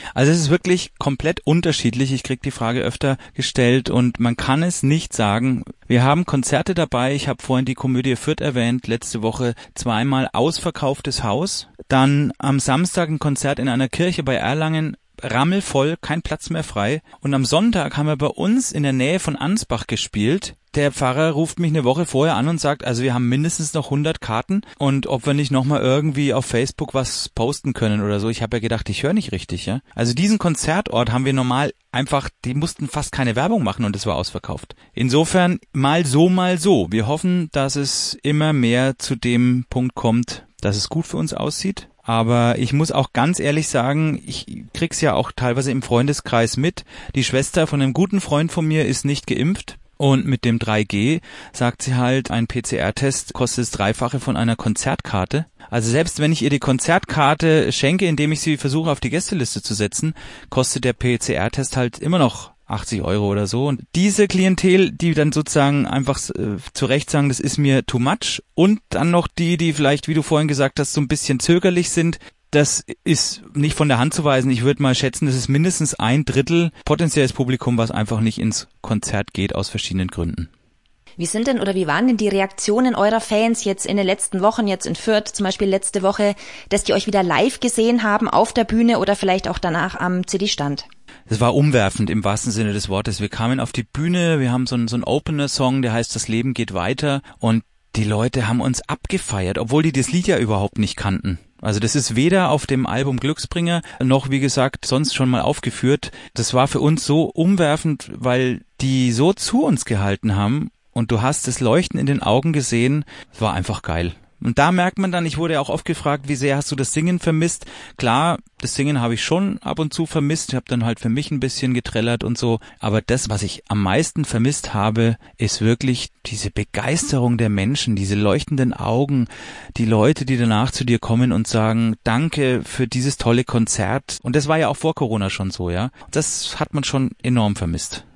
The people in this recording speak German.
Also es ist wirklich komplett unterschiedlich. Ich kriege die Frage öfter gestellt und man kann es nicht sagen. Wir haben Konzerte dabei. Ich habe vorhin die Komödie Fürth erwähnt. Letzte Woche 2-mal ausverkauftes Haus. Dann am Samstag ein Konzert in einer Kirche bei Erlangen. Rammelvoll, kein Platz mehr frei. Und am Sonntag haben wir bei uns in der Nähe von Ansbach gespielt. Der Pfarrer ruft mich eine Woche vorher an und sagt, also wir haben mindestens noch 100 Karten und ob wir nicht nochmal irgendwie auf Facebook was posten können oder so. Ich habe ja gedacht, ich höre nicht richtig, ja. Also diesen Konzertort haben wir normal einfach, die mussten fast keine Werbung machen und es war ausverkauft. Insofern mal so, mal so. Wir hoffen, dass es immer mehr zu dem Punkt kommt, dass es gut für uns aussieht. Aber ich muss auch ganz ehrlich sagen, ich krieg's ja auch teilweise im Freundeskreis mit. Die Schwester von einem guten Freund von mir ist nicht geimpft. Und mit dem 3G sagt sie halt, ein PCR-Test kostet das Dreifache von einer Konzertkarte. Also selbst wenn ich ihr die Konzertkarte schenke, indem ich sie versuche auf die Gästeliste zu setzen, kostet der PCR-Test halt immer noch 80 Euro oder so. Und diese Klientel, die dann sozusagen einfach zu Recht sagen, das ist mir too much. Und dann noch die vielleicht, wie du vorhin gesagt hast, so ein bisschen zögerlich sind. Das ist nicht von der Hand zu weisen. Ich würde mal schätzen, das ist mindestens 1/3 potenzielles Publikum, was einfach nicht ins Konzert geht aus verschiedenen Gründen. Wie sind denn oder wie waren denn die Reaktionen eurer Fans jetzt in den letzten Wochen, jetzt in Fürth zum Beispiel letzte Woche, dass die euch wieder live gesehen haben auf der Bühne oder vielleicht auch danach am CD-Stand? Es war umwerfend im wahrsten Sinne des Wortes. Wir kamen auf die Bühne, wir haben so einen Opener-Song, der heißt Das Leben geht weiter und die Leute haben uns abgefeiert, obwohl die das Lied ja überhaupt nicht kannten. Also das ist weder auf dem Album Glücksbringer noch, wie gesagt, sonst schon mal aufgeführt. Das war für uns so umwerfend, weil die so zu uns gehalten haben und du hast das Leuchten in den Augen gesehen. Es war einfach geil. Und da merkt man dann, ich wurde ja auch oft gefragt, wie sehr hast du das Singen vermisst? Klar, das Singen habe ich schon ab und zu vermisst. Ich habe dann halt für mich ein bisschen getrellert und so. Aber das, was ich am meisten vermisst habe, ist wirklich diese Begeisterung der Menschen, diese leuchtenden Augen, die Leute, die danach zu dir kommen und sagen, danke für dieses tolle Konzert. Und das war ja auch vor Corona schon so, ja. Das hat man schon enorm vermisst.